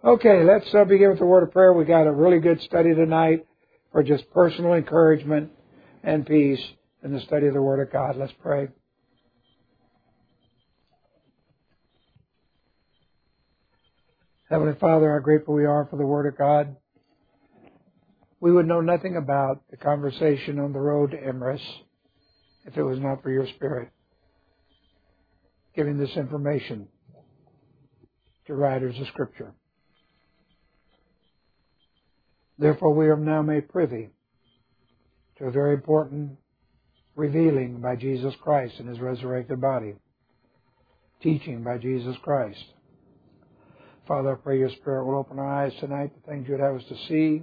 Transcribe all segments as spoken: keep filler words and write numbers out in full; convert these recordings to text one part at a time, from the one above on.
Okay, let's uh, begin with the word of prayer. We got a really good study tonight for just personal encouragement and peace in the study of the Word of God. Let's pray. Heavenly Father, how grateful we are for the Word of God. We would know nothing about the conversation on the road to Emmaus if it was not for your Spirit giving this information to writers of Scripture. Therefore, we are now made privy to a very important revealing by Jesus Christ in His resurrected body, teaching by Jesus Christ. Father, I pray your Spirit will open our eyes tonight to things you would have us to see,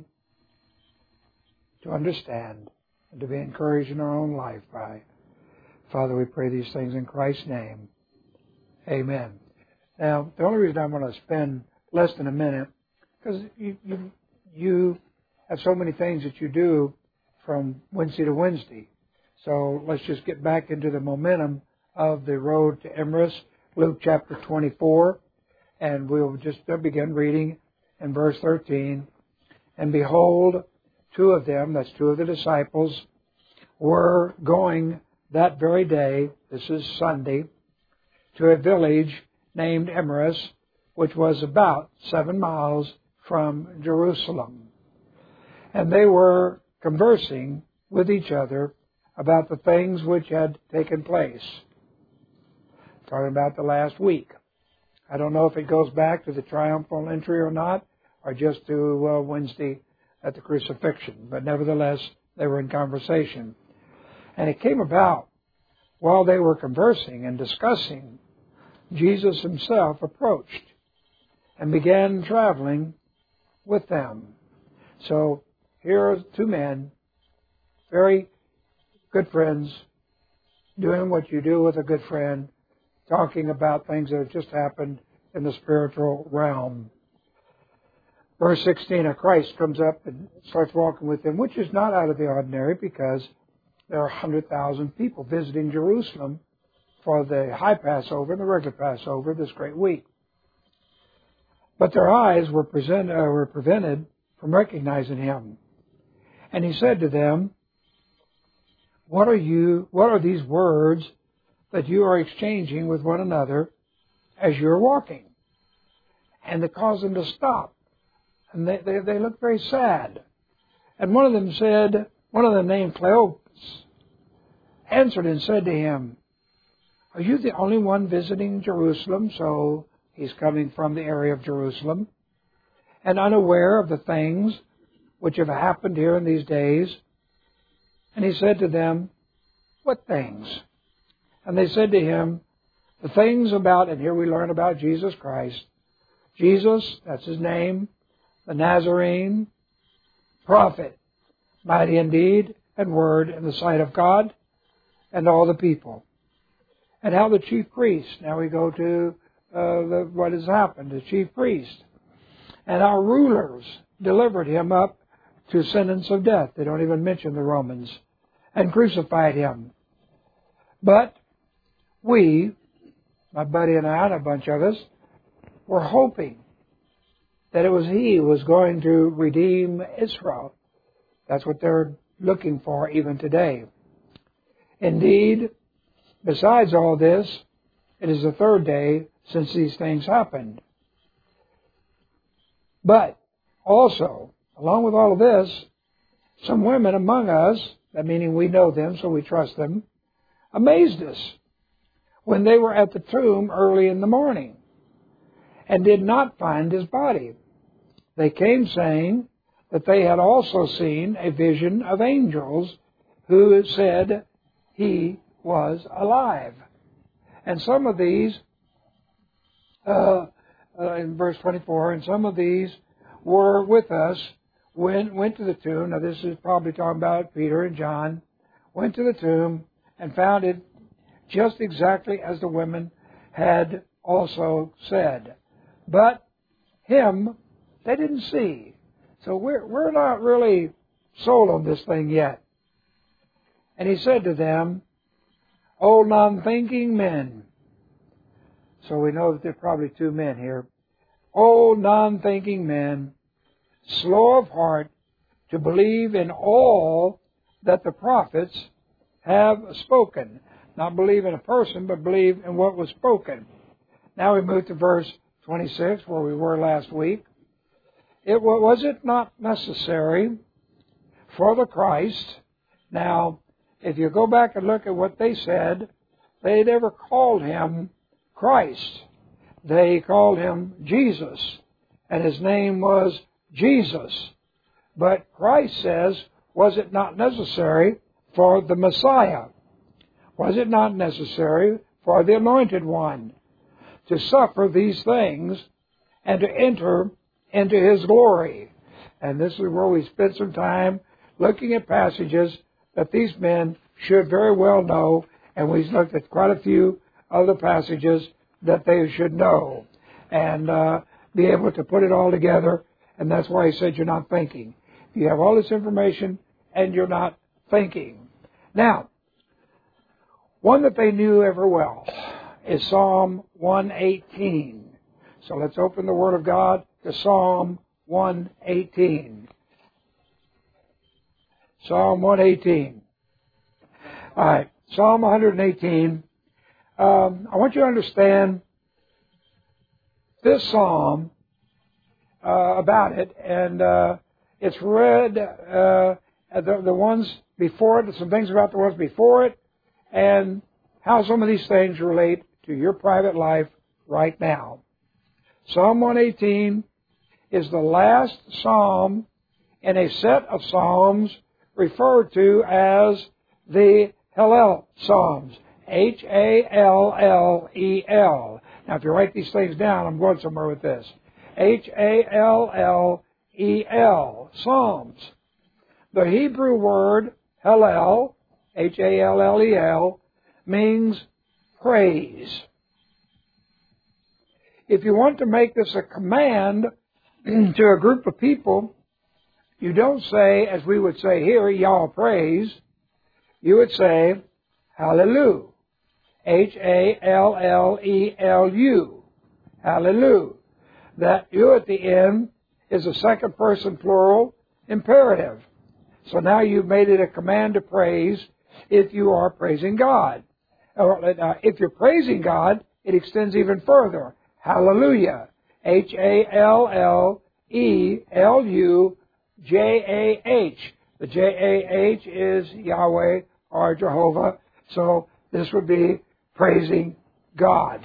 to understand, and to be encouraged in our own life by. Father, we pray these things in Christ's name. Amen. Now, the only reason I'm going to spend less than a minute, because you, you, you have so many things that you do from Wednesday to Wednesday. So let's just get back into the momentum of the road to Emmaus, Luke chapter twenty-four, and we'll just begin reading in verse thirteen. And behold, two of them, that's two of the disciples, were going that very day, this is Sunday, to a village named Emmaus, which was about seven miles from Jerusalem. And they were conversing with each other about the things which had taken place. Talking about the last week. I don't know if it goes back to the triumphal entry or not, or just to uh, Wednesday at the crucifixion. But nevertheless, they were in conversation. And it came about while they were conversing and discussing, Jesus himself approached and began traveling with them. So here are two men, very good friends, doing what you do with a good friend, talking about things that have just happened in the spiritual realm. Verse sixteen, a Christ comes up and starts walking with them, which is not out of the ordinary because there are one hundred thousand people visiting Jerusalem for the high Passover and the regular Passover this great week. But their eyes were, present, uh, were prevented from recognizing him. And he said to them, What are you? What are these words that you are exchanging with one another as you're walking? And it caused them to stop. And they, they, they looked very sad. And one of them said, one of them named Cleopas, answered and said to him, Are you the only one visiting Jerusalem? So he's coming from the area of Jerusalem, and unaware of the things which have happened here in these days. And he said to them, What things? And they said to him, The things about, and here we learn about Jesus Christ. Jesus, that's his name, the Nazarene, prophet, mighty in deed and word in the sight of God and all the people. And how the chief priest, now we go to uh, the, what has happened, the chief priest, and our rulers delivered him up to sentence of death. They don't even mention the Romans. And crucified him. But we, my buddy and I and a bunch of us, were hoping that it was he who was going to redeem Israel. That's what they're looking for even today. Indeed, besides all this, it is the third day since these things happened. But also, along with all of this, some women among us, that meaning we know them, so we trust them, amazed us when they were at the tomb early in the morning and did not find his body. They came saying that they had also seen a vision of angels who said he was alive. And some of these, uh, uh, in verse twenty-four, and some of these were with us, went, went to the tomb. Now this is probably talking about Peter and John. Went to the tomb and found it just exactly as the women had also said. But him, they didn't see. So we're, we're not really sold on this thing yet. And he said to them, O non-thinking men. So we know that there are probably two men here. O non-thinking men, slow of heart to believe in all that the prophets have spoken. Not believe in a person, but believe in what was spoken. Now we move to verse twenty-six, where we were last week. It was it not necessary for the Christ. Now, if you go back and look at what they said, they never called him Christ. They called him Jesus, and his name was Jesus. But Christ says, was it not necessary for the Messiah? Was it not necessary for the Anointed One to suffer these things and to enter into his glory? And this is where we spent some time looking at passages that these men should very well know, and we've looked at quite a few of the passages that they should know and uh, be able to put it all together, and that's why he said you're not thinking. You have all this information and you're not thinking. Now, one that they knew ever well is Psalm one eighteen. So let's open the Word of God to Psalm one eighteen. Psalm one eighteen. All right, Psalm one eighteen. Um, I want you to understand this psalm uh, about it, and uh, it's read uh, the, the ones before it, some things about the ones before it, and how some of these things relate to your private life right now. Psalm one eighteen is the last psalm in a set of psalms referred to as the Hallel Psalms. H A L L E L. Now, if you write these things down, I'm going somewhere with this. H A L L E L. Psalms. The Hebrew word Hallel, H A L L E L, means praise. If you want to make this a command to a group of people, you don't say, as we would say here, y'all praise. You would say, hallelujah. H A L L E L U. Hallelujah. That U at the end is a second person plural imperative. So now you've made it a command to praise if you are praising God. Or, uh, if you're praising God, it extends even further. Hallelujah. H A L L E L U J A H. The J A H is Yahweh or Jehovah. So this would be praising God.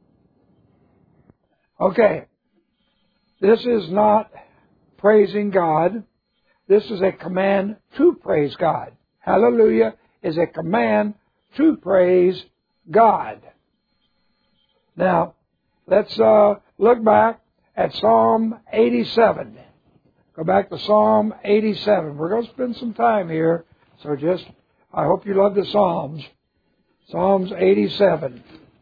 Okay. This is not praising God. This is a command to praise God. Hallelujah is a command to praise God. Now, let's uh, look back at Psalm eighty-seven. Go back to Psalm eighty-seven. We're going to spend some time here, so just, I hope you love the Psalms. Psalms eighty-seven.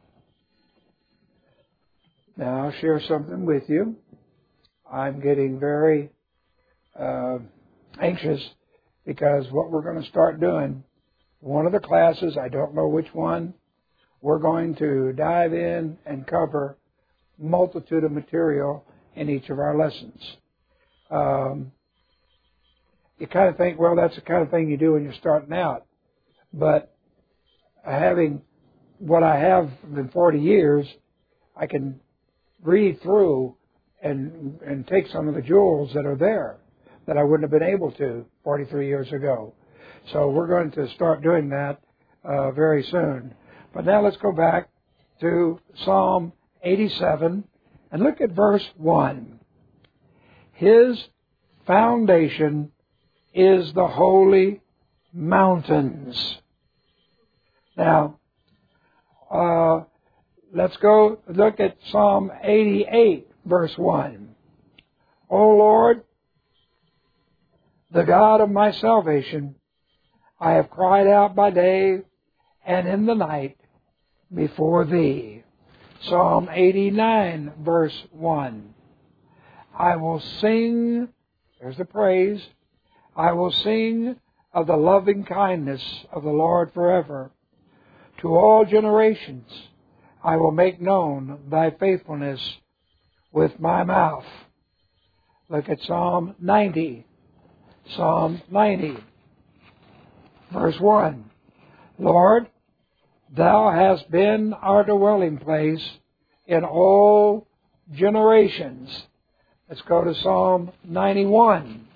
Now, I'll share something with you. I'm getting very uh, anxious because what we're going to start doing, one of the classes, I don't know which one, we're going to dive in and cover multitude of material in each of our lessons. Um, you kind of think, well, that's the kind of thing you do when you're starting out. But having what I have in forty years, I can read through and and take some of the jewels that are there that I wouldn't have been able to forty-three years ago. So we're going to start doing that uh, very soon. But now let's go back to Psalm eighty-seven and look at verse one. His foundation is the holy mountains. Now, uh, let's go look at Psalm eighty-eight, verse one. O Lord, the God of my salvation, I have cried out by day and in the night before thee. Psalm eighty-nine, verse one. I will sing, there's the praise, I will sing of the loving kindness of the Lord forever. To all generations I will make known thy faithfulness with my mouth. Look at Psalm ninety. Psalm ninety, verse one. Lord, Thou hast been our dwelling place in all generations. Let's go to Psalm ninety-one.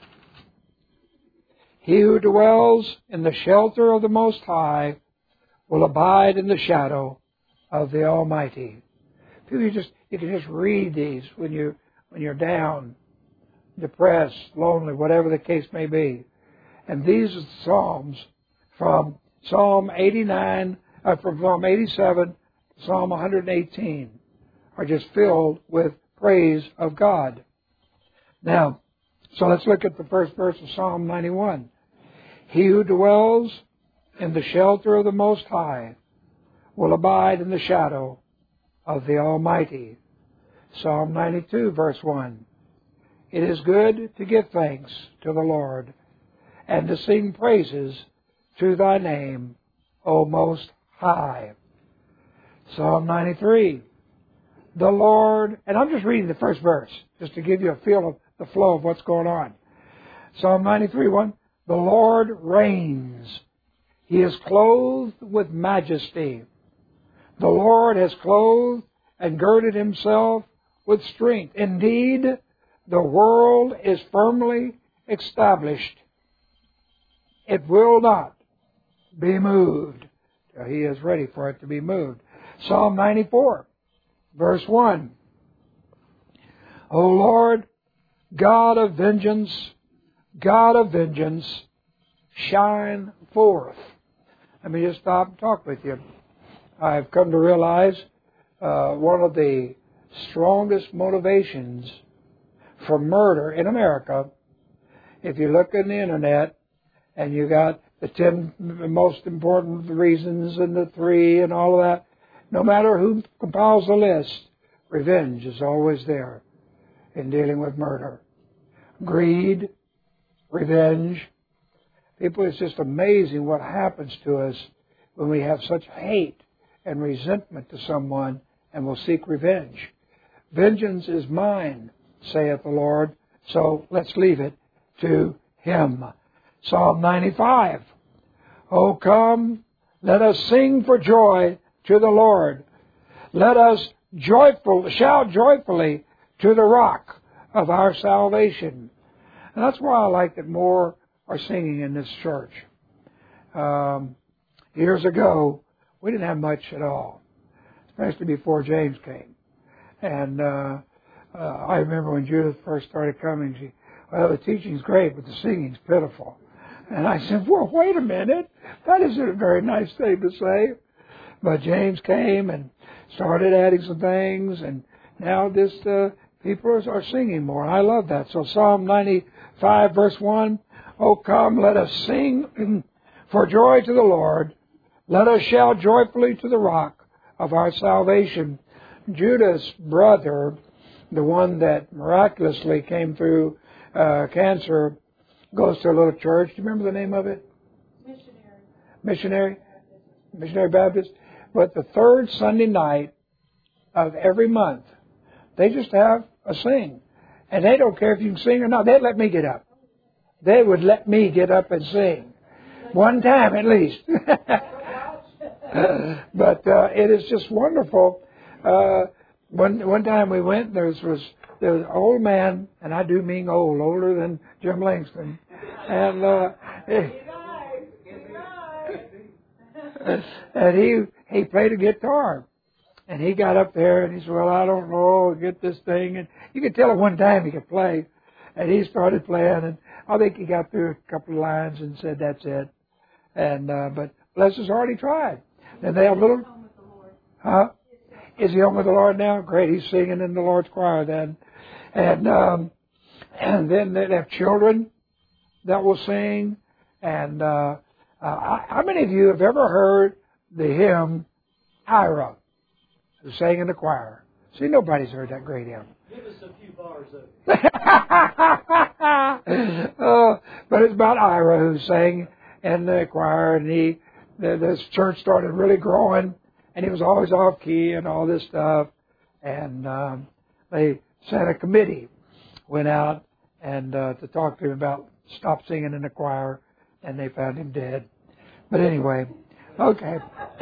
He who dwells in the shelter of the Most High will abide in the shadow of the Almighty. You just you can just read these when you when you're down, depressed, lonely, whatever the case may be. And these are the Psalms from Psalm eighty-nine, uh, from Psalm eighty-seven to Psalm one hundred eighteen, are just filled with praise of God. Now, so let's look at the first verse of Psalm ninety-one. He who dwells in the shelter of the Most High will abide in the shadow of the Almighty. Psalm ninety-two, verse one. It is good to give thanks to the Lord and to sing praises to Thy name, O Most High. Psalm ninety-three. The Lord, and I'm just reading the first verse, just to give you a feel of the flow of what's going on. Psalm ninety-three, one. The Lord reigns. He is clothed with majesty. The Lord has clothed and girded Himself with strength. Indeed, the world is firmly established. It will not be moved. He is ready for it to be moved. Psalm ninety-four, verse one. O Lord, God of vengeance, God of vengeance, shine forth. Let me just stop and talk with you. I've come to realize uh, one of the strongest motivations for murder in America, if you look on the internet and you got the ten most important reasons and the three and all of that, no matter who compiles the list, revenge is always there in dealing with murder. Greed, revenge. People, it's just amazing what happens to us when we have such hate and resentment to someone and will seek revenge. Vengeance is mine, saith the Lord, so let's leave it to Him. Psalm ninety-five. O come, let us sing for joy to the Lord. Let us joyful, shout joyfully to the rock of our salvation. And that's why I like that more are singing in this church. Um, years ago, we didn't have much at all, especially before James came. And uh, uh, I remember when Judith first started coming, she, well, the teaching's great, but the singing's pitiful. And I said, well, wait a minute. That isn't a very nice thing to say. But James came and started adding some things, and now this uh, people are, are singing more. And I love that. So Psalm ninety-five, verse one, O come, let us sing for joy to the Lord. Let us shout joyfully to the rock of our salvation. Judah's brother, the one that miraculously came through uh, cancer, goes to a little church. Do you remember the name of it? Missionary. Missionary? Missionary Baptist. But the third Sunday night of every month, they just have a sing. And they don't care if you can sing or not. They'd let me get up. They would let me get up and sing. One time at least. But uh, it is just wonderful. Uh, one one time we went, there was, was there was an old man, and I do mean old, older than Jim Langston. And uh, and he he played a guitar. And he got up there and he said, well, I don't know, get this thing. And you could tell at one time he could play. And he started playing, and I think he got through a couple of lines and said, that's it. And uh, but bless his heart, he tried. And they have a little, huh? Is he home with the Lord now? Great, he's singing in the Lord's choir then. And um, and then they have children that will sing. And uh, uh, how many of you have ever heard the hymn Ira, who sang in the choir? See, nobody's heard that great hymn. Give us a few bars of it. uh, but it's about Ira, who sang in the choir, and he, the, this church started really growing, and he was always off key and all this stuff. And um, they sent a committee, went out and uh, to talk to him about stop singing in the choir, and they found him dead. But anyway, okay.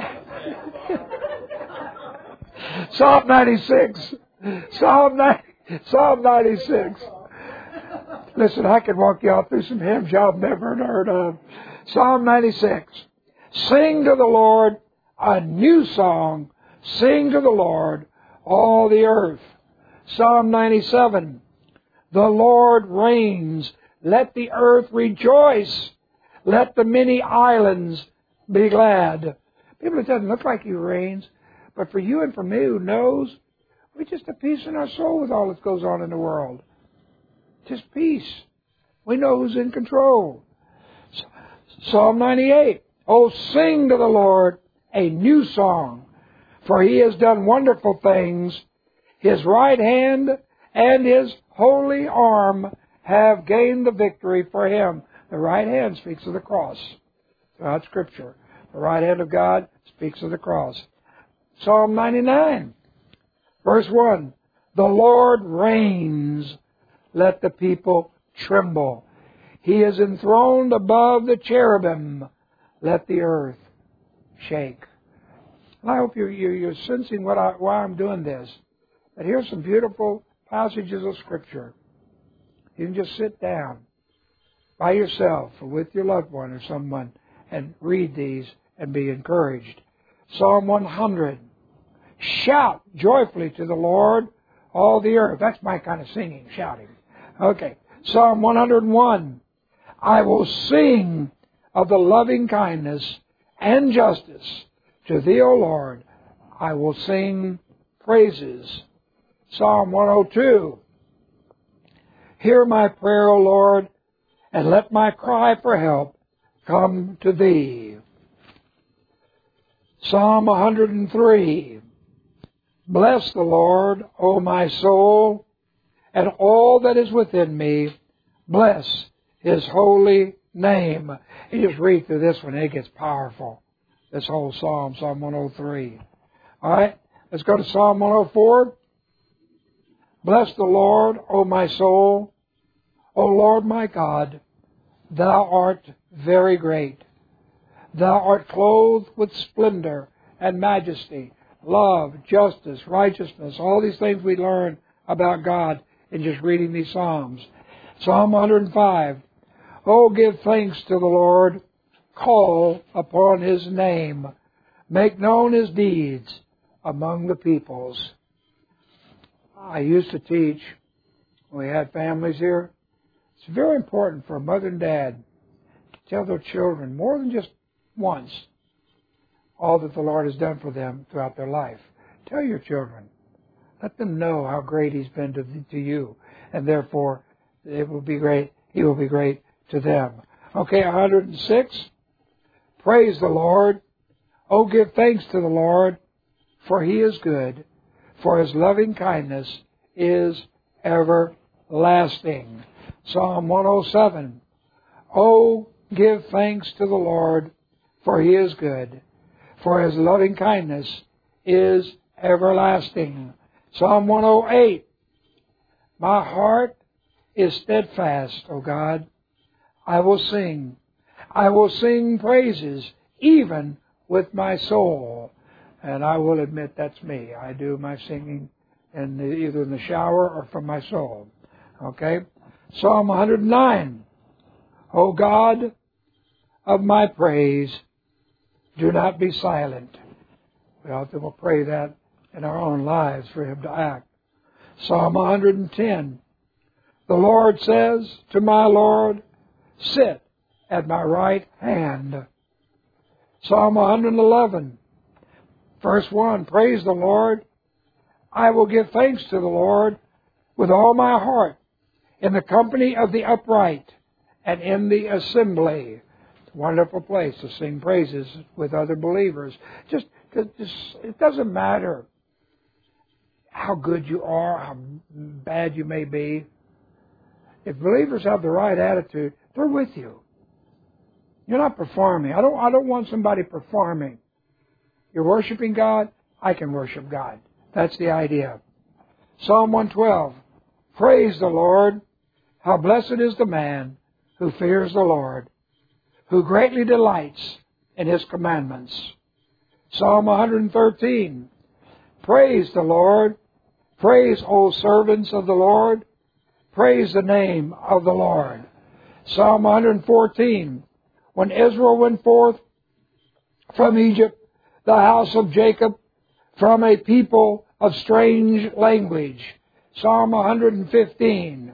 Psalm ninety-six. Psalm ninety, Psalm ninety-six. Listen, I could walk y'all through some hymns y'all have never heard of. Psalm ninety-six. Sing to the Lord a new song. Sing to the Lord, all the earth. Psalm ninety-seven. The Lord reigns. Let the earth rejoice. Let the many islands be glad. People, it doesn't look like He reigns. But for you and for me who knows, we're just at peace in our soul with all that goes on in the world. Just peace. We know who's in control. Psalm ninety-eight. Oh, sing to the Lord a new song, for He has done wonderful things. His right hand and His holy arm have gained the victory for Him. The right hand speaks of the cross throughout Scripture. The right hand of God speaks of the cross. Psalm ninety-nine, verse one. The Lord reigns. Let the people tremble. He is enthroned above the cherubim. Let the earth shake. And I hope you're, you're sensing what I, why I'm doing this. But here's some beautiful passages of Scripture. You can just sit down by yourself or with your loved one or someone and read these and be encouraged. Psalm one hundred. Shout joyfully to the Lord, all the earth. That's my kind of singing, shouting. Okay. Psalm one hundred one. I will sing of the loving kindness and justice to Thee, O Lord. I will sing praises. Psalm one oh two. Hear my prayer, O Lord, and let my cry for help come to Thee. Psalm one hundred three. Bless the Lord, O my soul, and all that is within me. Bless His holy name. You just read through this one, it gets powerful. This whole psalm, Psalm one oh three. All right, let's go to Psalm one oh four. Bless the Lord, O my soul. O Lord my God, Thou art very great. Thou art clothed with splendor and majesty, love, justice, righteousness, all these things we learn about God in just reading these Psalms. Psalm one hundred five. Oh, give thanks to the Lord. Call upon His name. Make known His deeds among the peoples. I used to teach when we had families here. It's very important for a mother and dad to tell their children more than just once all that the Lord has done for them throughout their life. Tell your children. Let them know how great He's been to, to you. And therefore, it will be great. He will be great to them. Okay, one hundred six. Praise the Lord. Oh, give thanks to the Lord, for He is good, for His loving kindness is everlasting. Psalm one oh seven. Oh, give thanks to the Lord, for He is good, for His loving kindness is everlasting. Psalm one oh eight. My heart is steadfast, O God. I will sing. I will sing praises, even with my soul. And I will admit that's me. I do my singing in the, either in the shower or from my soul. Okay? Psalm one hundred nine. O God of my praise, do not be silent. We often will pray that in our own lives for Him to act. Psalm one hundred ten. The Lord says to my Lord, sit at my right hand. Psalm one hundred eleven. Verse one. Praise the Lord. I will give thanks to the Lord with all my heart, in the company of the upright and in the assembly. It's a wonderful place to sing praises with other believers. Just, just it doesn't matter how good you are, how bad you may be. If believers have the right attitude, they're with you. You're not performing. I don't, I don't want somebody performing. You're worshiping God, I can worship God. That's the idea. Psalm one twelve. Praise the Lord. How blessed is the man who fears the Lord, who greatly delights in His commandments. Psalm one hundred thirteen. Praise the Lord. Praise, O servants of the Lord. Praise the name of the Lord. Psalm one hundred fourteen. When Israel went forth from Egypt, the house of Jacob, from a people of strange language. Psalm one hundred fifteen.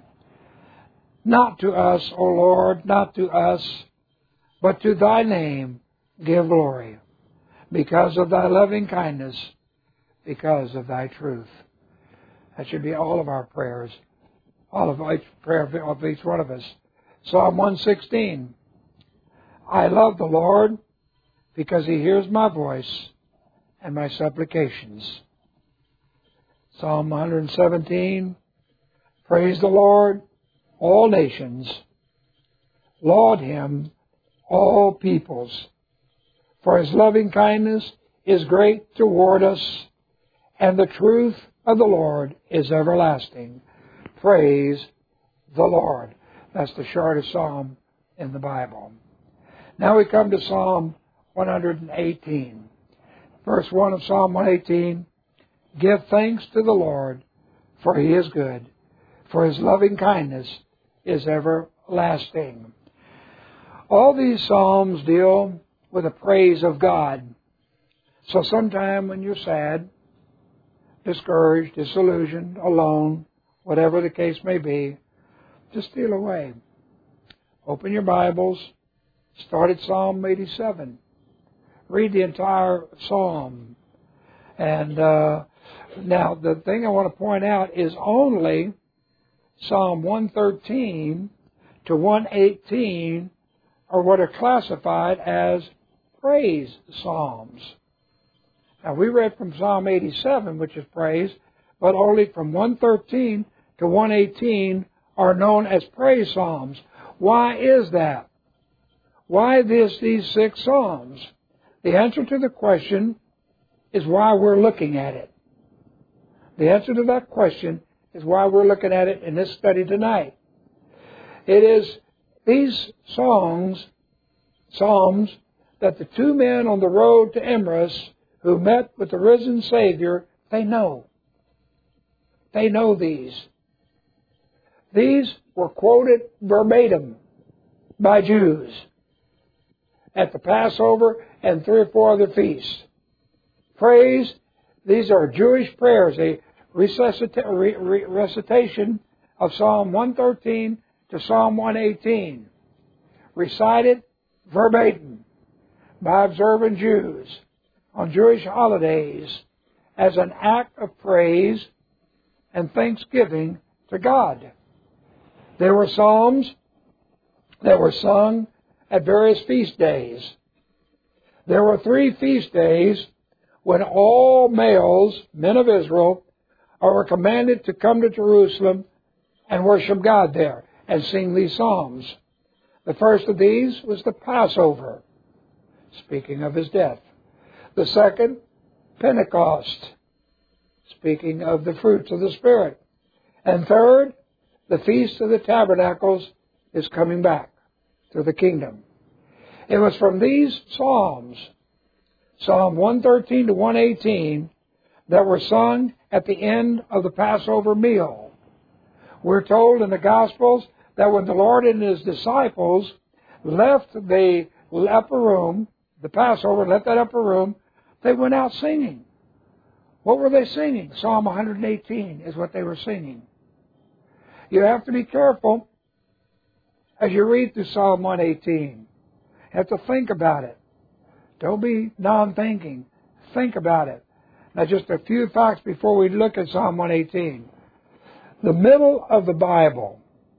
Not to us, O Lord, not to us, but to Thy name give glory, because of Thy loving kindness, because of Thy truth. That should be all of our prayers, all of each prayer of each one of us. Psalm one sixteen. I love the Lord because He hears my voice and my supplications. Psalm one hundred seventeen. Praise the Lord, all nations. Laud Him, all peoples. For His loving kindness is great toward us, and the truth of the Lord is everlasting. Praise the Lord. That's the shortest psalm in the Bible. Now we come to Psalm one hundred eighteen. Verse one of Psalm one eighteen. Give thanks to the Lord, for He is good, for His loving kindness is everlasting. All these psalms deal with the praise of God. So sometime when you're sad, discouraged, disillusioned, alone, whatever the case may be, just steal away. Open your Bibles. Start at Psalm eighty-seven. Read the entire psalm. And uh, now the thing I want to point out is only Psalm one thirteen to one eighteen are what are classified as praise psalms. Now we read from Psalm eighty-seven, which is praise, but only from one thirteen to one eighteen are known as praise psalms. Why is that? Why this, these six psalms? The answer to the question is why we're looking at it. The answer to that question is why we're looking at it in this study tonight. It is these songs, psalms, that the two men on the road to Emmaus who met with the risen Savior, they know. They know these. These were quoted verbatim by Jews at the Passover and three or four other feasts. Praise, these are Jewish prayers, a resuscita- re- re- recitation of Psalm one thirteen to Psalm one eighteen, recited verbatim by observant Jews on Jewish holidays as an act of praise and thanksgiving to God. There were psalms that were sung at various feast days. There were three feast days when all males, men of Israel, were commanded to come to Jerusalem and worship God there and sing these psalms. The first of these was the Passover, speaking of His death. The second, Pentecost, speaking of the fruits of the Spirit. And third, the Feast of the Tabernacles is coming back to the kingdom. It was from these psalms, Psalm one thirteen to one eighteen, that were sung at the end of the Passover meal. We're told in the Gospels that when the Lord and His disciples left the upper room, the Passover, left that upper room, they went out singing. What were they singing? Psalm one hundred eighteen is what they were singing. You have to be careful as you read through Psalm one eighteen. You have to think about it. Don't be non-thinking. Think about it. Now, just a few facts before we look at Psalm one eighteen. The middle of the Bible,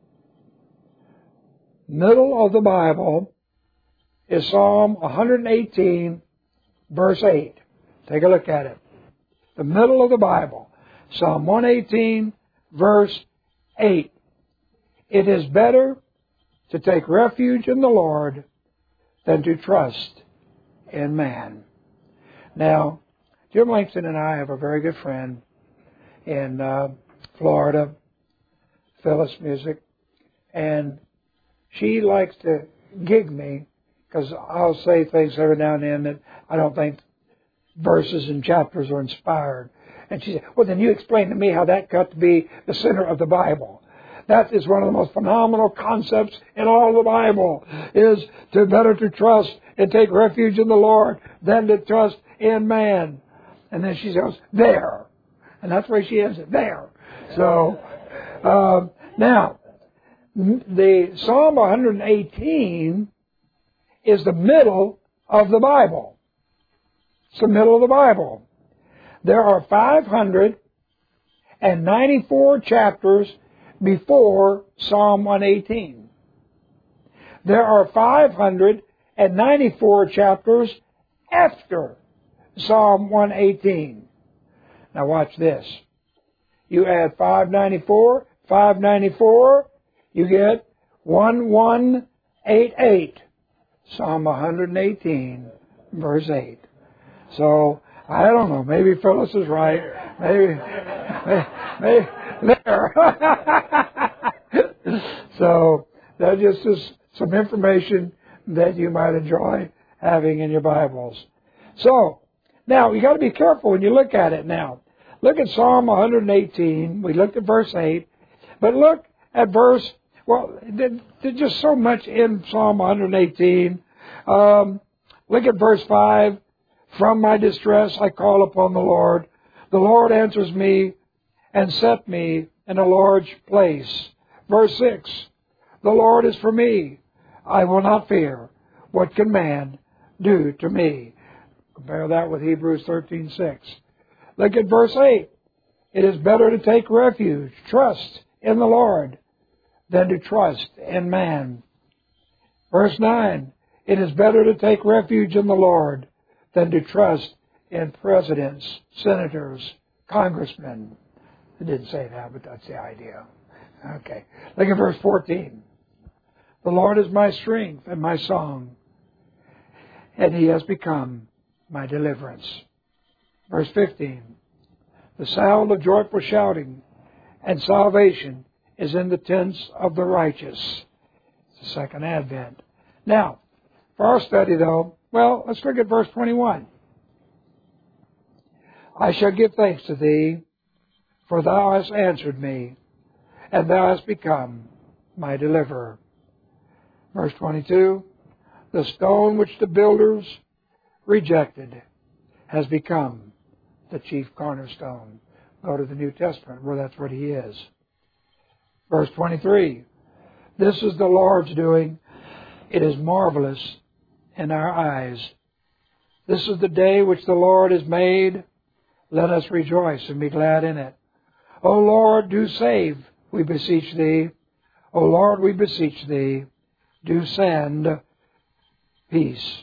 middle of the Bible is Psalm one hundred eighteen, verse eight. Take a look at it. The middle of the Bible, Psalm one eighteen, verse eight. It is better to take refuge in the Lord than to trust in man. Now, Jim Langston and I have a very good friend in uh, Florida, Phyllis music, and she likes to gig me because I'll say things every now and then that I don't think verses and chapters are inspired. And she said, well, then you explain to me how that got to be the center of the Bible. That is one of the most phenomenal concepts in all of the Bible, is to better to trust and take refuge in the Lord than to trust in man. And then she goes, there. And that's where she ends it, there. So, uh, now, the Psalm one eighteen is the middle of the Bible. It's the middle of the Bible. There are five hundred ninety-four chapters before Psalm one eighteen. There are five hundred ninety-four chapters after Psalm one eighteen. Now watch this. You add five ninety-four, five ninety-four, you get eleven eighty-eight. Psalm one eighteen, verse eight. So, I don't know, maybe Phyllis is right. Maybe, maybe, maybe there. So, that just is some information that you might enjoy having in your Bibles. So, now, you got to be careful when you look at it now. Look at Psalm one eighteen. We looked at verse eight. But look at verse, well, there's just so much in Psalm one eighteen. Um, look at verse five. From my distress I call upon the Lord. The Lord answers me and set me in a large place. Verse six. The Lord is for me. I will not fear. What can man do to me? Compare that with Hebrews thirteen six. Look at verse eight. It is better to take refuge, trust in the Lord, than to trust in man. Verse nine. It is better to take refuge in the Lord than to trust in presidents, senators, congressmen. It didn't say that, but that's the idea. Okay. Look at verse fourteen. The Lord is my strength and my song, and He has become my deliverance. Verse fifteen. The sound of joyful shouting and salvation is in the tents of the righteous. It's the second advent. Now, for our study though, well, let's look at verse twenty-one. I shall give thanks to Thee, for Thou hast answered me, and Thou hast become my deliverer. Verse twenty-two. The stone which the builders rejected has become the chief cornerstone. Go to the New Testament where that's what He is. Verse twenty-three. This is the Lord's doing. It is marvelous in our eyes. This is the day which the Lord has made. Let us rejoice and be glad in it. O Lord, do save, we beseech Thee. O Lord, we beseech Thee, do send peace.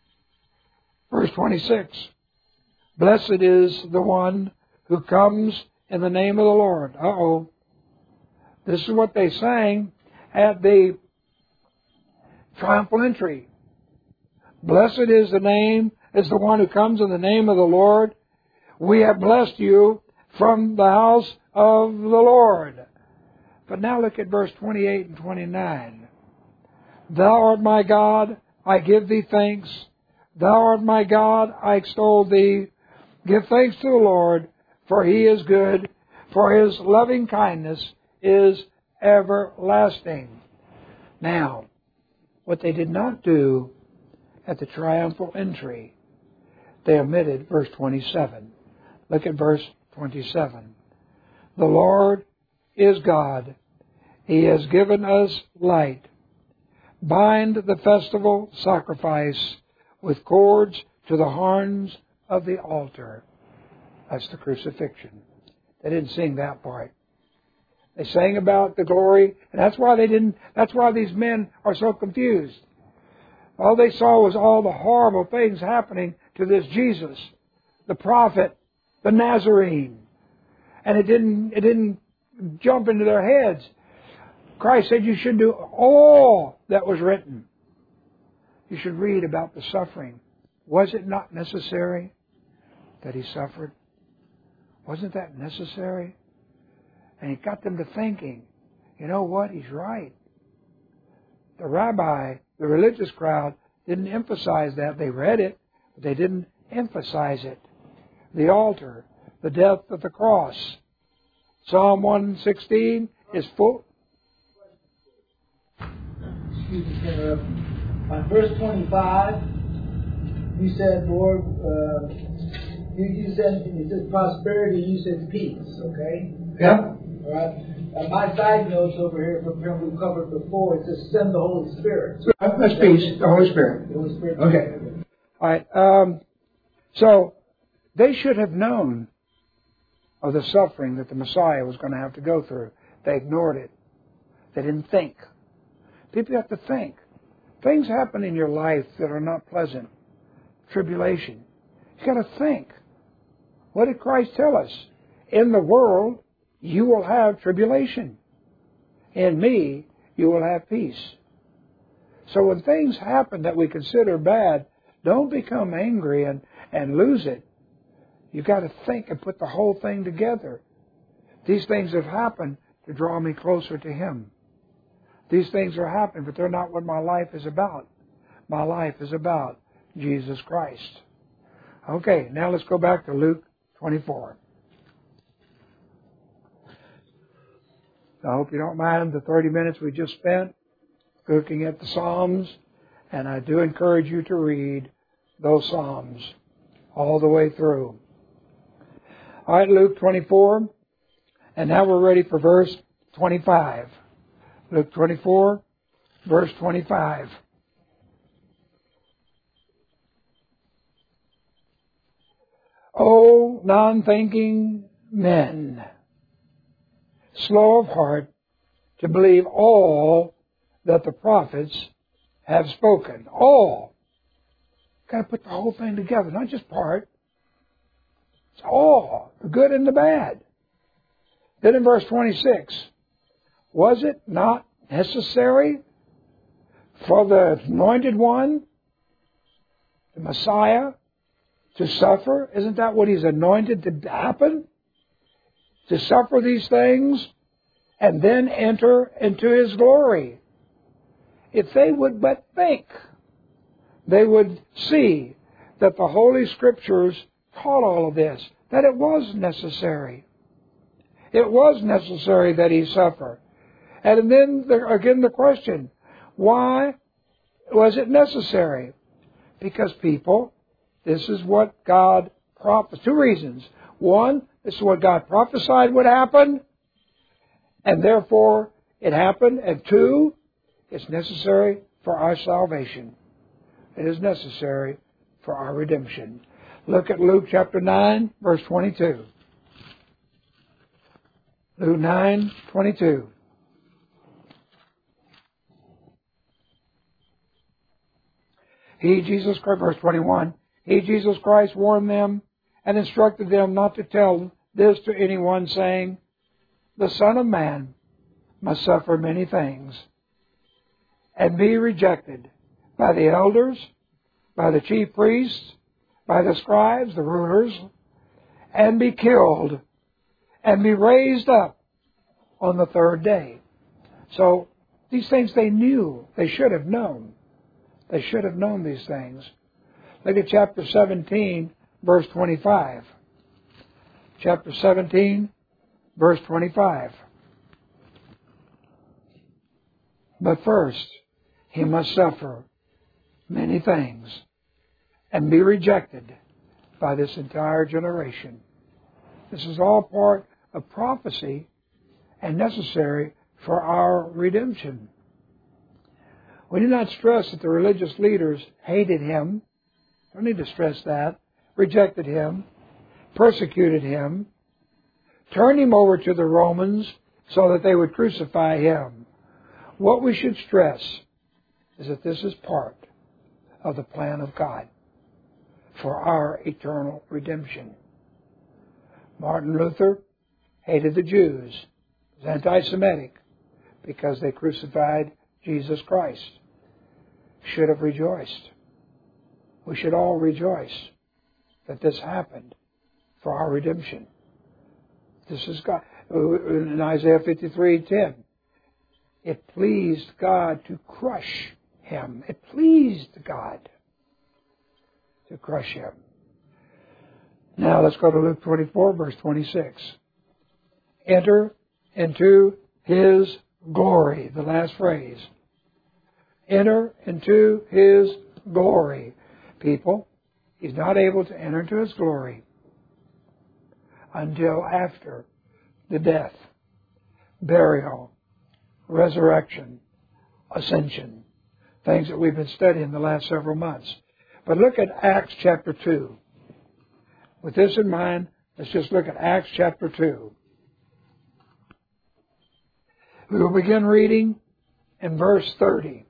Verse twenty-six. Blessed is the one who comes in the name of the Lord. Uh-oh. This is what they sang at the triumphal entry. Blessed is the name, is the one who comes in the name of the Lord. We have blessed you from the house of the Lord. But now look at verse twenty-eight and twenty-nine. Thou art my God, I give Thee thanks. Thou art my God, I extol Thee. Give thanks to the Lord, for He is good, for His loving kindness is everlasting. Now, what they did not do at the triumphal entry, they omitted verse twenty-seven. Look at verse twenty-seven. The Lord is God. He has given us light. Bind the festival sacrifice with cords to the horns of the altar. That's the crucifixion. They didn't sing that part. They sang about the glory, and that's why they didn't, that's why these men are so confused. All they saw was all the horrible things happening to this Jesus, the prophet, the Nazarene. And it didn't, it didn't jump into their heads. Christ said you should do all that was written. You should read about the suffering. Was it not necessary that He suffered? Wasn't that necessary? And He got them to thinking. You know what? He's right. The rabbi, the religious crowd, didn't emphasize that. They read it, but they didn't emphasize it. The altar, the death of the cross. Psalm one sixteen is full. Excuse me, Senator. On verse twenty-five, you said, Lord, uh, you, you said, it says prosperity, you said peace, okay? Yeah. All right. Uh, my side notes over here from him we covered before, it says send the Holy Spirit. That's peace, the Holy Spirit. The Holy Spirit. Okay. All right. Um, so they should have known of the suffering that the Messiah was going to have to go through. They ignored it. They didn't think. People have to think. Things happen in your life that are not pleasant. Tribulation. You've got to think. What did Christ tell us? In the world, you will have tribulation. In me, you will have peace. So when things happen that we consider bad, don't become angry and, and lose it. You've got to think and put the whole thing together. These things have happened to draw me closer to Him. These things are happening, but they're not what my life is about. My life is about Jesus Christ. Okay, now let's go back to Luke twenty-four. I hope you don't mind the thirty minutes we just spent looking at the Psalms, and I do encourage you to read those Psalms all the way through. All right, Luke twenty-four, and now we're ready for verse twenty-five. Luke twenty-four, verse twenty-five. O non-thinking men, slow of heart to believe all that the prophets have spoken. All. Got to put the whole thing together, not just part. It's all, the good and the bad. Then in verse twenty-six, was it not necessary for the anointed one, the Messiah, to suffer? Isn't that what He's anointed to happen? To suffer these things and then enter into His glory. If they would but think, they would see that the Holy Scriptures taught all of this, that it was necessary. It was necessary that He suffer. And then, again, the question, why was it necessary? Because people, this is what God prophesied. Two reasons. One, this is what God prophesied would happen, and therefore it happened. And two, it's necessary for our salvation. It is necessary for our redemption. Look at Luke chapter nine, verse twenty-two. Luke nine, twenty-two. He, Jesus Christ, verse twenty-one, He, Jesus Christ, warned them and instructed them not to tell this to anyone, saying, the Son of Man must suffer many things and be rejected by the elders, by the chief priests, by the scribes, the rulers, and be killed and be raised up on the third day. So these things they knew. They should have known. They should have known these things. Look at chapter seventeen, verse twenty-five. Chapter seventeen, verse twenty-five. But first, He must suffer many things and be rejected by this entire generation. This is all part of prophecy and necessary for our redemption. We do not stress that the religious leaders hated Him. Don't need to stress that. Rejected Him. Persecuted Him. Turned Him over to the Romans so that they would crucify Him. What we should stress is that this is part of the plan of God for our eternal redemption. Martin Luther hated the Jews. He was anti-Semitic because they crucified Jesus Christ. Should have rejoiced. We should all rejoice that this happened for our redemption. This is God. In Isaiah fifty-three ten, it pleased God to crush him. It pleased God to crush him. Now let's go to Luke twenty-four, verse twenty-six. Enter into His glory. The last phrase. Enter into His glory. People, He's not able to enter into His glory until after the death, burial, resurrection, ascension. Things that we've been studying the last several months. But look at Acts chapter two. With this in mind, let's just look at Acts chapter two. We will begin reading in verse thirty.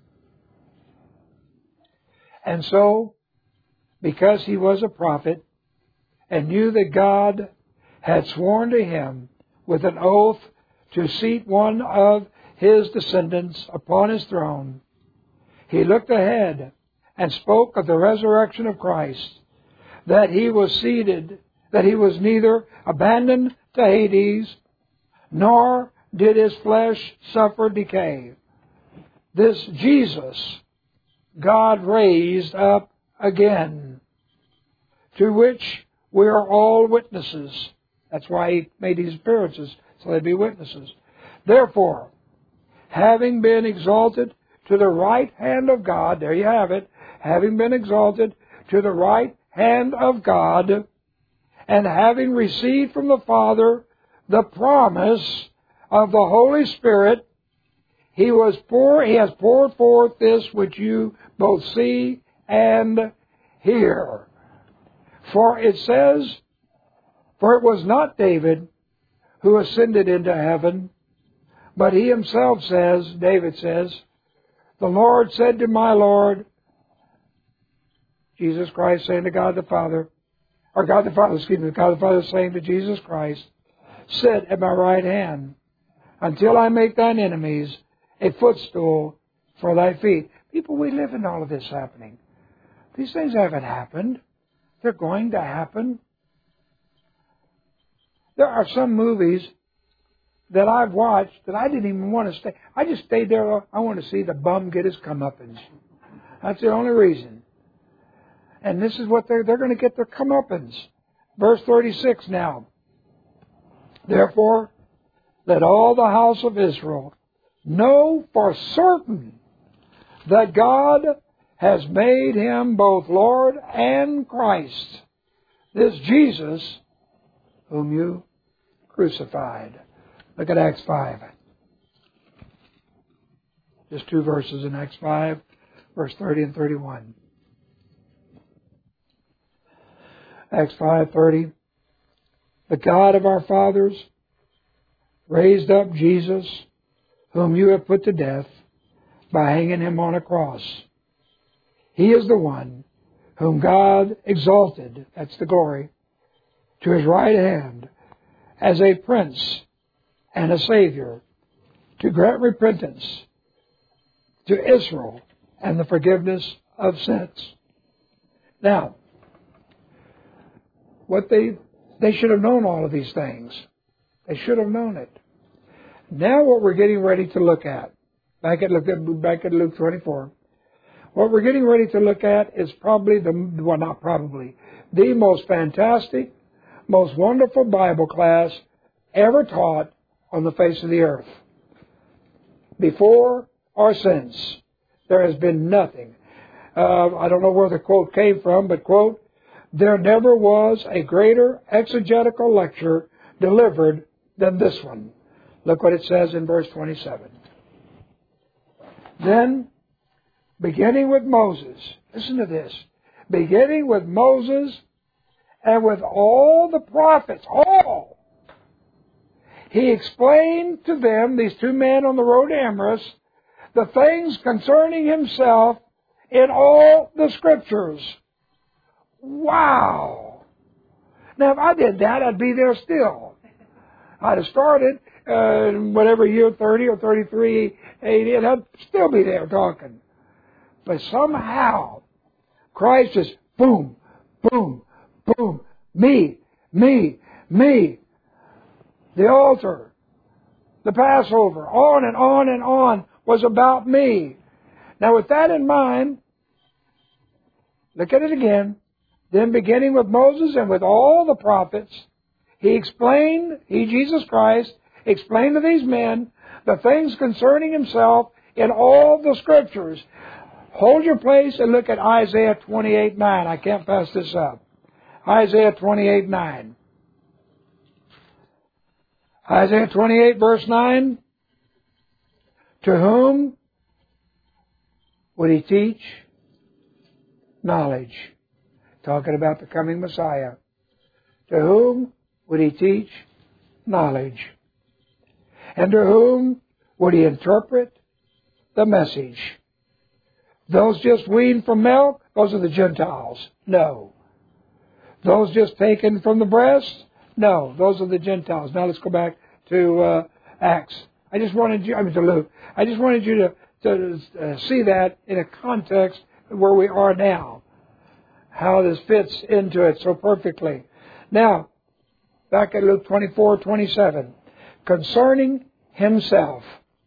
And so, because he was a prophet and knew that God had sworn to him with an oath to seat one of his descendants upon his throne, he looked ahead and spoke of the resurrection of Christ, that he was seated, that he was neither abandoned to Hades, nor did his flesh suffer decay. This Jesus God raised up again, to which we are all witnesses. That's why he made these appearances, so they'd be witnesses. Therefore, having been exalted to the right hand of God, there you have it, having been exalted to the right hand of God, and having received from the Father the promise of the Holy Spirit, He was pour, He has poured forth this which you both see and hear. For it says, for it was not David who ascended into heaven, but he himself says, David says, the Lord said to my Lord, Jesus Christ saying to God the Father, or God the Father, excuse me, God the Father saying to Jesus Christ, sit at my right hand until I make thine enemies a footstool for thy feet. People, we live in all of this happening. These things haven't happened. They're going to happen. There are some movies that I've watched that I didn't even want to stay. I just stayed there. I want to see the bum get his comeuppance. That's the only reason. And this is what they're, they're going to get their comeuppance. Verse thirty-six now. Therefore, let all the house of Israel know for certain that God has made him both Lord and Christ, this Jesus whom you crucified. Look at Acts five. Just two verses in Acts five, verse thirty and thirty-one. Acts five thirty. The God of our fathers raised up Jesus, whom you have put to death by hanging him on a cross. He is the one whom God exalted, that's the glory, to his right hand as a prince and a savior, to grant repentance to Israel and the forgiveness of sins. Now, what they they should have known all of these things. They should have known it. Now what we're getting ready to look at, back at look at back at Luke twenty-four, what we're getting ready to look at is probably the well not probably the most fantastic, most wonderful Bible class ever taught on the face of the earth. Before or since, there has been nothing. Uh, I don't know where the quote came from, but quote, there never was a greater exegetical lecture delivered than this one. Look what it says in verse twenty-seven. Then, beginning with Moses, listen to this, beginning with Moses and with all the prophets, all, he explained to them, these two men on the road to Emmaus, the things concerning himself in all the Scriptures. Wow! Now, if I did that, I'd be there still. I'd have started uh, whatever year, thirty or thirty-three, eighty, and I'd still be there talking. But somehow, Christ just boom, boom, boom, me, me, me. The altar, the Passover, on and on and on was about me. Now with that in mind, look at it again. Then beginning with Moses and with all the prophets, He explained, He, Jesus Christ, explained to these men the things concerning Himself in all the Scriptures. Hold your place and look at Isaiah twenty-eight nine. I can't pass this up. Isaiah twenty-eight nine. Isaiah twenty-eight verse nine. To whom would He teach knowledge? Talking about the coming Messiah. To whom would He teach knowledge? And to whom would He interpret the message? Those just weaned from milk, those are the Gentiles. No. Those just taken from the breast? No, those are the Gentiles. Now let's go back to uh, Acts. I just wanted you, I mean to Luke. I just wanted you to, to uh, see that in a context where we are now. How this fits into it so perfectly. Now, back at Luke twenty-four twenty-seven. Concerning Himself,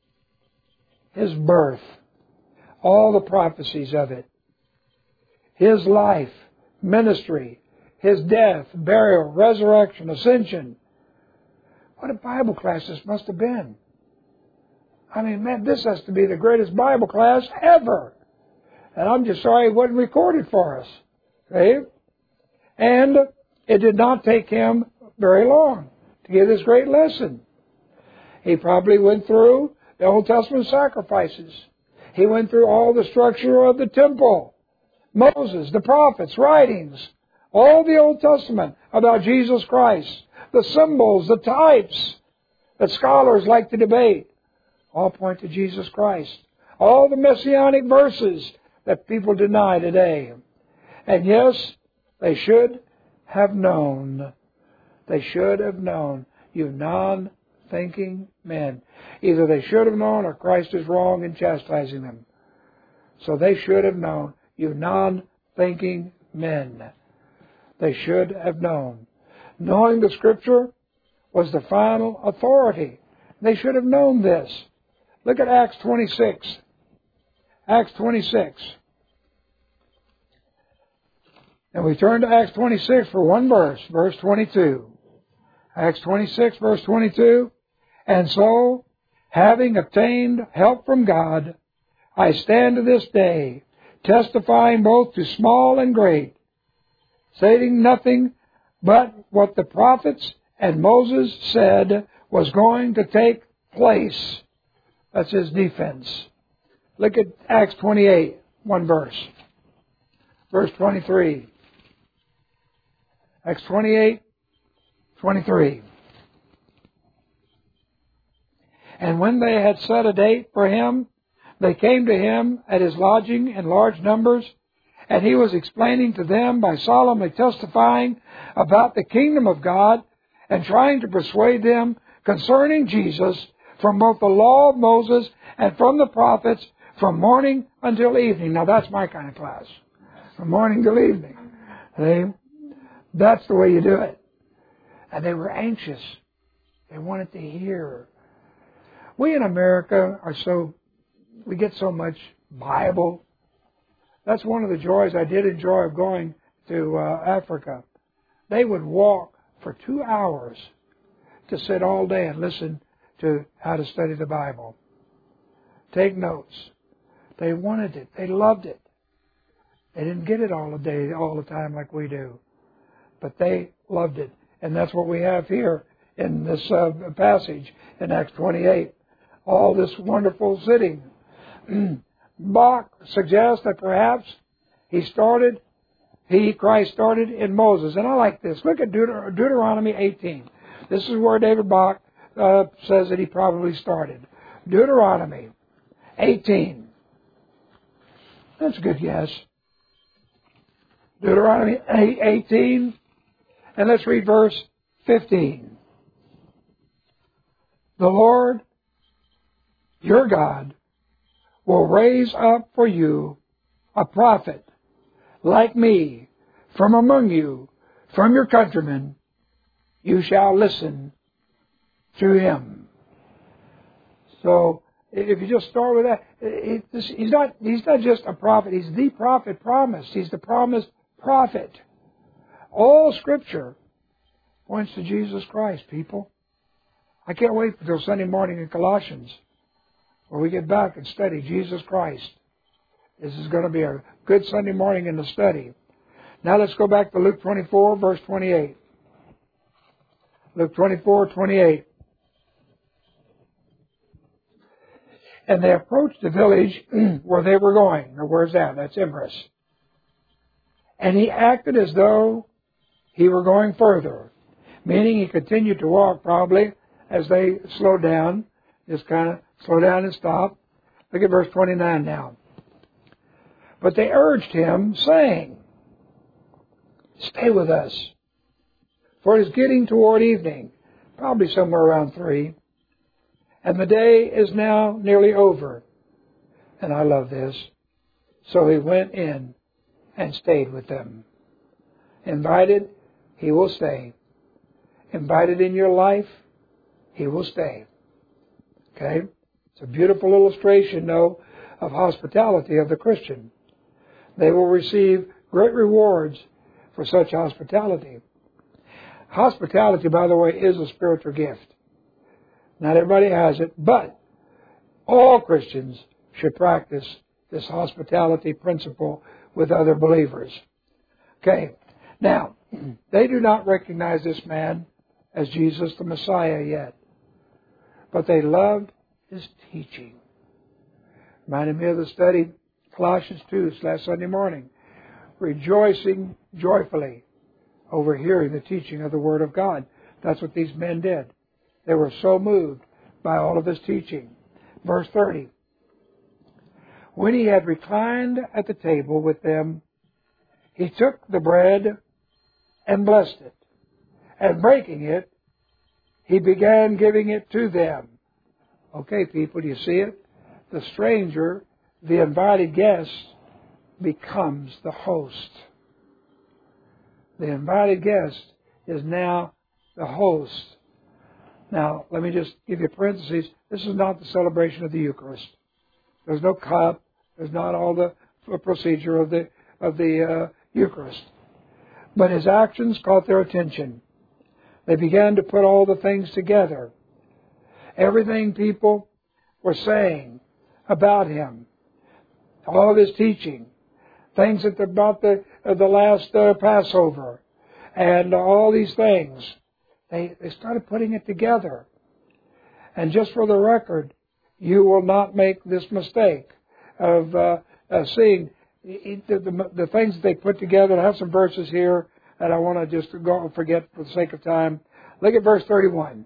His birth, all the prophecies of it, His life, ministry, His death, burial, resurrection, ascension. What a Bible class this must have been. I mean, man, this has to be the greatest Bible class ever. And I'm just sorry it wasn't recorded for us. See? And it did not take Him very long to give this great lesson. He probably went through the Old Testament sacrifices. He went through all the structure of the temple. Moses, the prophets, writings, all the Old Testament about Jesus Christ, the symbols, the types that scholars like to debate, all point to Jesus Christ. All the messianic verses that people deny today. And yes, they should have known. They should have known. You non-thinking men. Either they should have known or Christ is wrong in chastising them. So they should have known. You non-thinking men. They should have known. Knowing the Scripture was the final authority. They should have known this. Look at Acts twenty-six. Acts twenty-six. And we turn to Acts twenty-six for one verse, verse twenty-two. Acts twenty-six, verse twenty-two. And so, having obtained help from God, I stand to this day, testifying both to small and great, saying nothing but what the prophets and Moses said was going to take place. That's his defense. Look at Acts twenty-eight, one verse. Verse twenty-three. Acts twenty-eight, twenty-three. And when they had set a date for him, they came to him at his lodging in large numbers, and he was explaining to them by solemnly testifying about the kingdom of God and trying to persuade them concerning Jesus from both the law of Moses and from the prophets from morning until evening. Now that's my kind of class. From morning till evening. See? That's the way you do it. And they were anxious. They wanted to hear. We in America are so, we get so much Bible. That's one of the joys I did enjoy of going to uh, Africa. They would walk for two hours to sit all day and listen to how to study the Bible. Take notes. They wanted it. They loved it. They didn't get it all the day, all the time like we do. But they loved it. And that's what we have here in this uh, passage in Acts twenty-eight. All this wonderful sitting. Bach suggests that perhaps he started, he, Christ started in Moses. And I like this. Look at Deut- Deuteronomy eighteen. This is where David Bach uh, says that he probably started. Deuteronomy eighteen. That's a good guess. Deuteronomy eighteen. And let's read verse fifteen. The Lord, your God, will raise up for you a prophet like me from among you, from your countrymen. You shall listen to him. So if you just start with that, it, it, he's not he's not just a prophet. He's the prophet promised. He's the promised prophet. All Scripture points to Jesus Christ, people. I can't wait until Sunday morning in Colossians, where we get back and study Jesus Christ. This is going to be a good Sunday morning in the study. Now let's go back to Luke twenty-four, verse twenty-eight. Luke twenty-four, twenty-eight. And they approached the village where they were going. Now, where's that? That's Emmaus. And he acted as though he were going further, meaning he continued to walk probably as they slowed down, just kind of slow down and stop. Look at verse twenty-nine now. But they urged him, saying, stay with us, for it is getting toward evening, probably somewhere around three, and the day is now nearly over. And I love this. So he went in and stayed with them. Invited, he will stay. Invited in your life, he will stay. Okay? It's a beautiful illustration, though, of hospitality of the Christian. They will receive great rewards for such hospitality. Hospitality, by the way, is a spiritual gift. Not everybody has it, but all Christians should practice this hospitality principle with other believers. Okay, now, they do not recognize this man as Jesus the Messiah yet, but they loved his teaching. Reminded me of the study, Colossians two, last Sunday morning, rejoicing joyfully over hearing the teaching of the Word of God. That's what these men did. They were so moved by all of his teaching. Verse thirty. When he had reclined at the table with them, he took the bread and blessed it. And breaking it, he began giving it to them. Okay, people, do you see it? The stranger, the invited guest, becomes the host. The invited guest is now the host. Now, let me just give you parentheses. This is not the celebration of the Eucharist. There's no cup. There's not all the procedure of the of the uh, Eucharist. But his actions caught their attention. They began to put all the things together. Everything people were saying about him, all of his teaching, things about the uh, the last uh, Passover, and all these things. They, they started putting it together. And just for the record, you will not make this mistake of uh, uh, seeing the, the, the things that they put together. I have some verses here that I want to just go and forget for the sake of time. Look at verse thirty-one.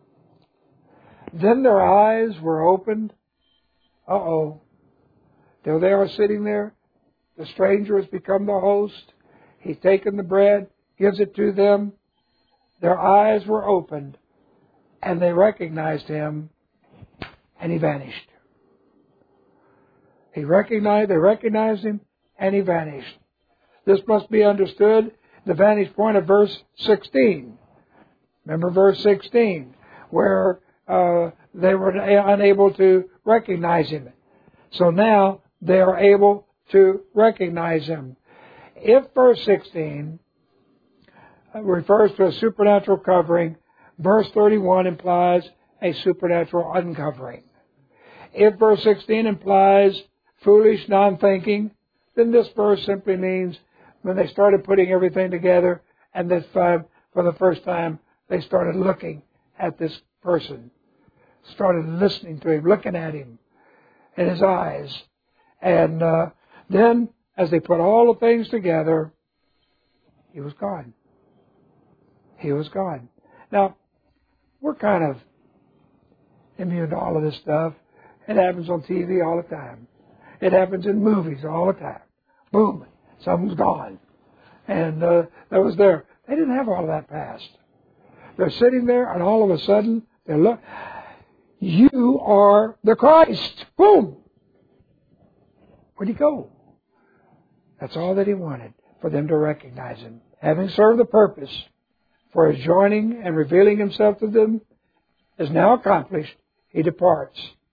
Then their eyes were opened. Uh-oh. Though they are sitting there, the stranger has become the host. He's taken the bread, gives it to them. Their eyes were opened, and they recognized him, and he vanished. He recognized, they recognized him, and he vanished. This must be understood, the vantage point of verse sixteen. Remember verse sixteen, where uh, they were unable to recognize him. So now they are able to recognize him. If verse sixteen refers to a supernatural covering, verse thirty-one implies a supernatural uncovering. If verse sixteen implies foolish non-thinking, then this verse simply means when they started putting everything together, and this time, for the first time, they started looking at this person, started listening to him, looking at him in his eyes. And uh, then, as they put all the things together, he was gone. He was gone. Now, we're kind of immune to all of this stuff. It happens on T V all the time. It happens in movies all the time. Boom, something's gone. And uh, that was there. They didn't have all of that past. They're sitting there, and all of a sudden, they look, you are the Christ. Boom. Where'd he go? That's all that he wanted, for them to recognize him. Having served the purpose for his joining and revealing himself to them is now accomplished, he departs.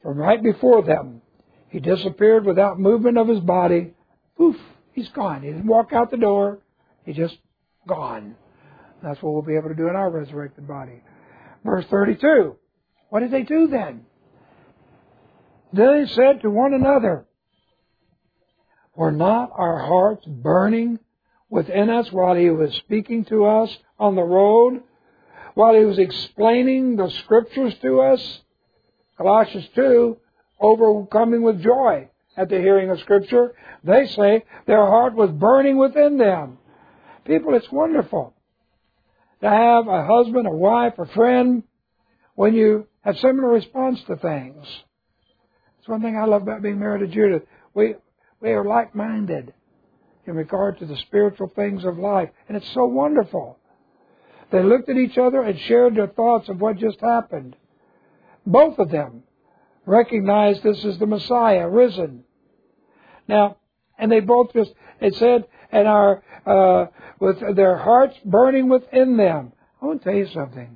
from right before them. He disappeared without movement of his body. Poof, he's gone. He didn't walk out the door. He just gone. That's what we'll be able to do in our resurrected body. Verse thirty-two. What did they do then? They said to one another, were not our hearts burning within us while he was speaking to us on the road? While he was explaining the Scriptures to us? Colossians two, overcoming with joy at the hearing of Scripture. They say their heart was burning within them. People, it's wonderful to have a husband, a wife, a friend, when you have similar response to things. It's one thing I love about being married to Judith. We we are like-minded in regard to the spiritual things of life. And it's so wonderful. They looked at each other and shared their thoughts of what just happened. Both of them recognized this as the Messiah, risen. Now, and they both just, it said, and our, uh, with their hearts burning within them. I want to tell you something.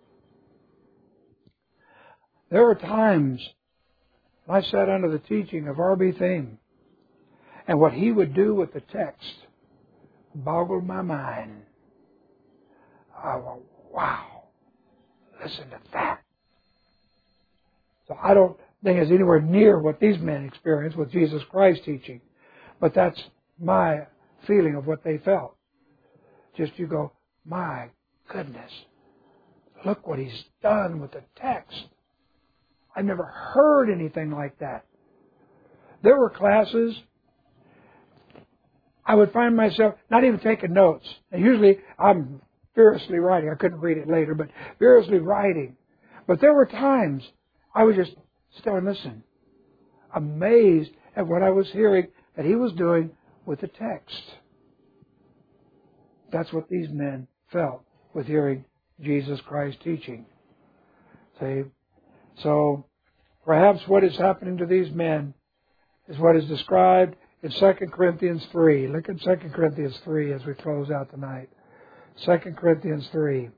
There were times I sat under the teaching of R B Thiem, and what he would do with the text boggled my mind. I went, wow, listen to that. So I don't think it's anywhere near what these men experienced with Jesus Christ teaching, but that's my feeling of what they felt. Just you go, my goodness, look what he's done with the text. I've never heard anything like that. There were classes, I would find myself not even taking notes. And usually I'm furiously writing. I couldn't read it later, but furiously writing. But there were times I would just sit and listen, amazed at what I was hearing that he was doing with the text. That's what these men felt with hearing Jesus Christ teaching. See? So, perhaps what is happening to these men is what is described in Second Corinthians three. Look at Second Corinthians three as we close out tonight. Second Corinthians three.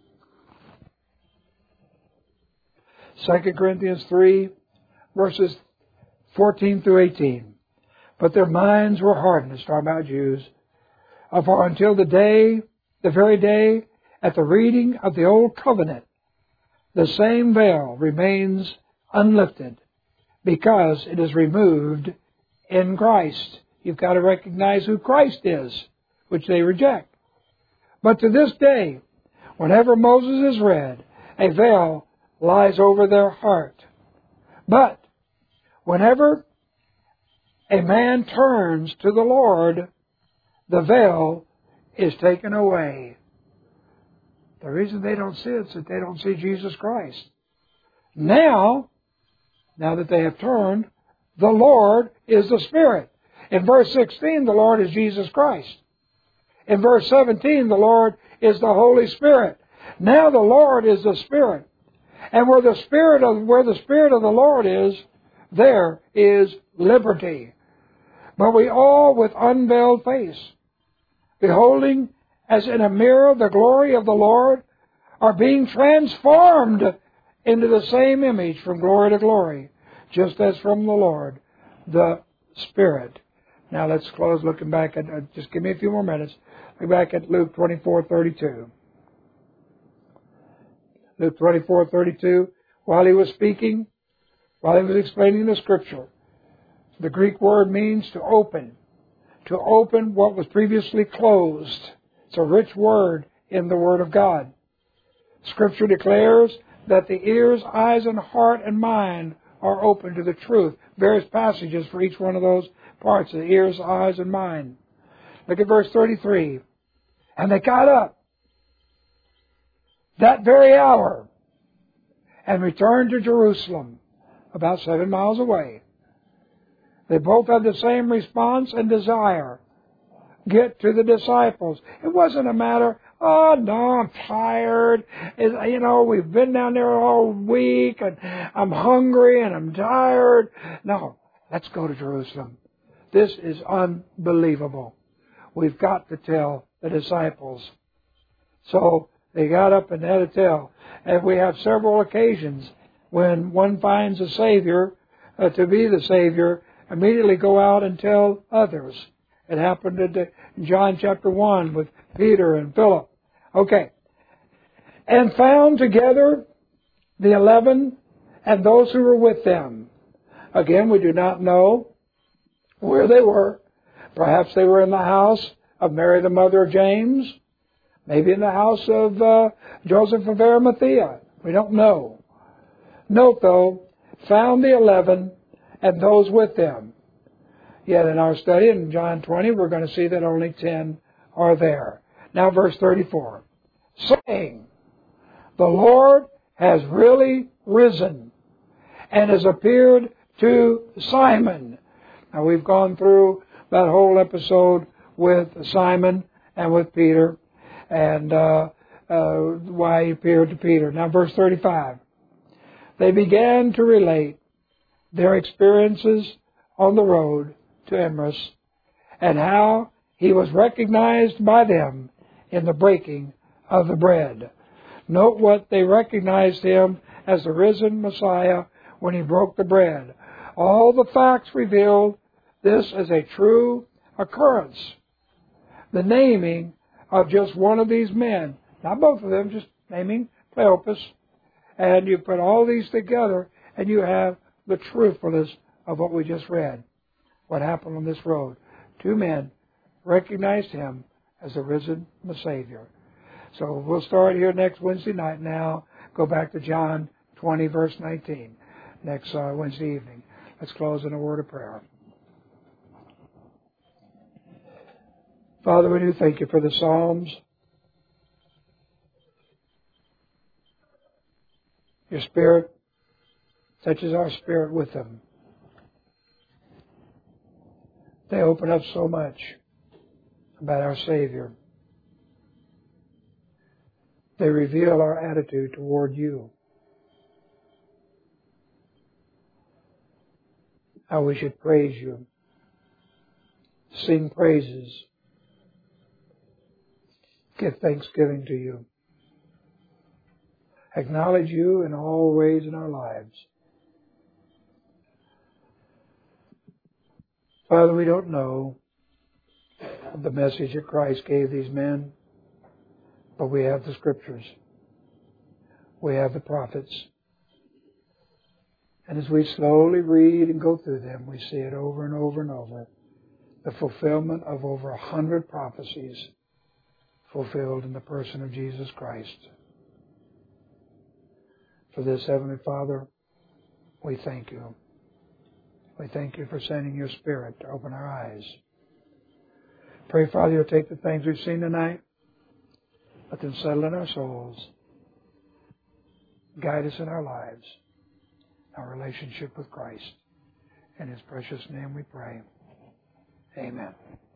Second Corinthians three, verses fourteen through eighteen. But their minds were hardened, it's talking about Jews, for until the day, the very day, at the reading of the Old Covenant, the same veil remains unlifted because it is removed in Christ. You've got to recognize who Christ is, which they reject. But to this day, whenever Moses is read, a veil lies over their heart. But whenever a man turns to the Lord, the veil is taken away. The reason they don't see it is that they don't see Jesus Christ. Now, now that they have turned, the Lord is the Spirit. In verse sixteen, the Lord is Jesus Christ. In verse seventeen, the Lord is the Holy Spirit. Now the Lord is the Spirit. And where the Spirit of, where the Spirit of the Lord is, there is liberty. But we all with unveiled face, beholding as in a mirror the glory of the Lord, are being transformed into the same image from glory to glory, just as from the Lord, the Spirit. Now let's close looking back at, uh, just give me a few more minutes, look back at Luke twenty-four thirty-two. Luke twenty-four thirty-two, while he was speaking, while he was explaining the Scripture, the Greek word means to open, to open what was previously closed. It's a rich word in the Word of God. Scripture declares that the ears, eyes, and heart and mind are open to the truth. Various passages for each one of those parts, the ears, eyes, and mind. Look at verse thirty-three. And they got up that very hour and returned to Jerusalem, about seven miles away. They both had the same response and desire. Get to the disciples. It wasn't a matter, oh, no, I'm tired. It, you know, we've been down there all week, and I'm hungry, and I'm tired. No, let's go to Jerusalem. This is unbelievable. We've got to tell the disciples. So they got up and had to tell. And we have several occasions when one finds a Savior uh, to be the Savior, immediately go out and tell others. It happened in John chapter one with Peter and Philip. Okay. And found together the eleven and those who were with them. Again, we do not know where they were. Perhaps they were in the house of Mary, the mother of James. Maybe in the house of uh, Joseph of Arimathea. We don't know. Note, though, found the eleven and those with them. Yet in our study in John twenty, we're going to see that only ten are there. Now verse thirty-four. Saying, the Lord has really risen and has appeared to Simon. Now we've gone through that whole episode with Simon and with Peter and uh, uh, why he appeared to Peter. Now verse thirty-five. They began to relate their experiences on the road to Emmaus and how he was recognized by them in the breaking of the bread. Note what they recognized him as the risen Messiah when he broke the bread. All the facts revealed this as a true occurrence. The naming of just one of these men, not both of them, just naming Cleopas, and you put all these together and you have the truthfulness of what we just read. What happened on this road. Two men recognized him as the risen Savior. So we'll start here next Wednesday night now. Go back to John twenty, verse nineteen, next uh, Wednesday evening. Let's close in a word of prayer. Father, we do thank you for the Psalms. Your Spirit touches our spirit with them. They open up so much about our Savior. They reveal our attitude toward you. How we should praise you. Sing praises. Give thanksgiving to you. Acknowledge you in all ways in our lives. Father, we don't know the message that Christ gave these men, but we have the Scriptures. We have the prophets. And as we slowly read and go through them, we see it over and over and over. The fulfillment of over a hundred prophecies fulfilled in the person of Jesus Christ. For this, Heavenly Father, we thank you. We thank you for sending your Spirit to open our eyes. Pray, Father, you'll take the things we've seen tonight, let them settle in our souls, guide us in our lives, our relationship with Christ. In His precious name we pray. Amen.